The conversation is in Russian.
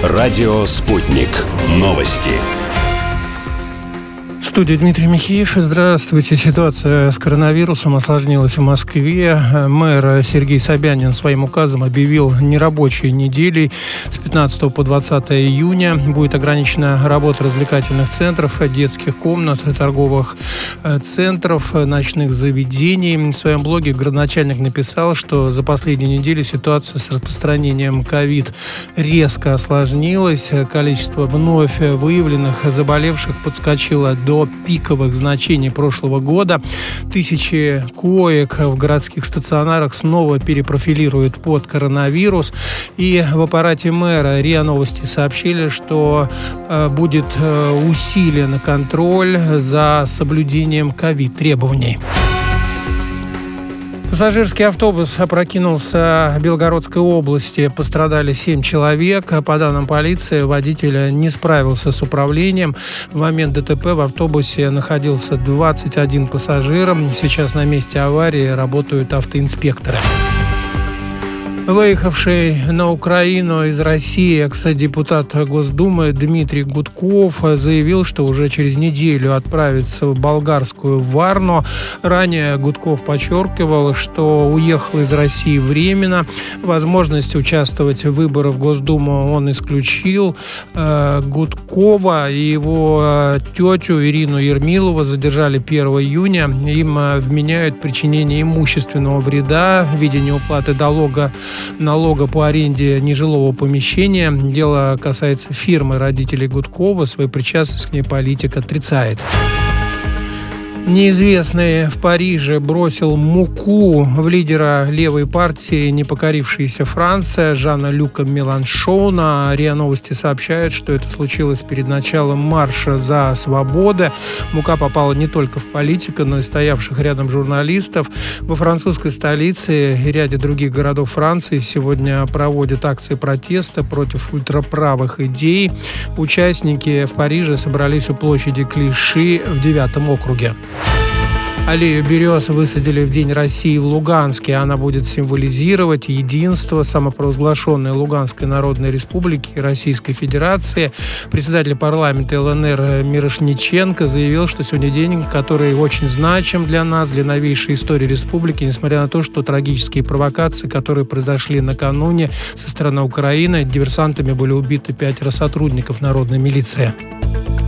Радио «Спутник». Новости. В студии Дмитрий Михеев. Здравствуйте. Ситуация с коронавирусом осложнилась в Москве. Мэр Сергей Собянин своим указом объявил нерабочей неделей с 15 по 20 июня. Будет ограничена работа развлекательных центров, детских комнат, торговых центров, ночных заведений. В своем блоге градоначальник написал, что за последние недели ситуация с распространением ковид резко осложнилась. Количество вновь выявленных заболевших подскочило до пиковых значений прошлого года. Тысячи коек в городских стационарах снова перепрофилируют под коронавирус. И в аппарате мэра РИА Новости сообщили, что будет усилен контроль за соблюдением ковид-требований. Пассажирский автобус опрокинулся в Белгородской области. Пострадали 7 человек. По данным полиции, водитель не справился с управлением. В момент ДТП в автобусе находился 21 пассажир. Сейчас на месте аварии работают автоинспекторы. Выехавший на Украину из России экс-депутат Госдумы Дмитрий Гудков заявил, что уже через неделю отправится в болгарскую Варну. Ранее Гудков подчеркивал, что уехал из России временно. Возможность участвовать в выборах в Госдуму он исключил. Гудкова и его тетю Ирину Ермилову задержали 1 июня. Им вменяют причинение имущественного вреда в виде неуплаты налога по аренде нежилого помещения. Дело касается фирмы родителей Гудкова. Свою причастность к ней политик отрицает. Неизвестный в Париже бросил муку в лидера левой партии «Непокорившаяся Франция» Жана-Люка Меланшона. РИА Новости сообщают, что это случилось перед началом марша за свободу. Мука попала не только в политика, но и стоявших рядом журналистов. Во французской столице и ряде других городов Франции сегодня проводят акции протеста против ультраправых идей. Участники в Париже собрались у площади Клиши в 9-м округе. Аллею берез высадили в День России в Луганске. Она будет символизировать единство самопровозглашенной Луганской Народной Республики и Российской Федерации. Председатель парламента ЛНР Мирошниченко заявил, что сегодня день, который очень значим для нас, для новейшей истории республики, несмотря на то, что трагические провокации, которые произошли накануне со стороны Украины, диверсантами были убиты 5 сотрудников народной милиции.